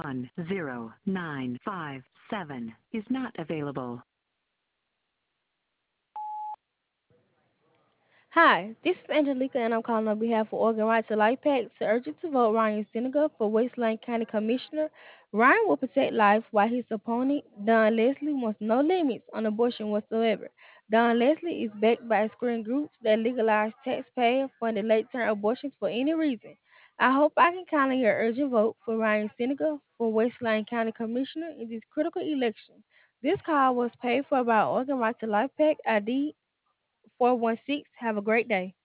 10957 is not available. Hi, this is Angelica, and I'm calling on behalf of Organ Right to Life PAC to urge you to vote Ryan Senegal for West Lane County Commissioner. Ryan will protect life while his opponent, Don Leslie, wants no limits on abortion whatsoever. Don Leslie is backed by screen groups that legalize taxpayer-funded late-term abortions for any reason. I hope I can count on your urgent vote for Ryan Senegal for West Lane County Commissioner in this critical election. This call was paid for by Organ Right to Life PAC ID 416. Have a great day.